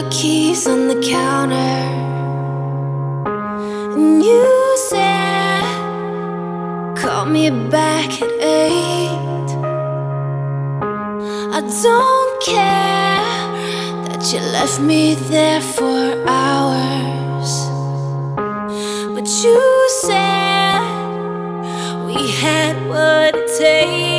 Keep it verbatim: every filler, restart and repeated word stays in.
our keys on the counter, and you said, call me back at eight. I don't care that you left me there for hours, but you said we had what it takes.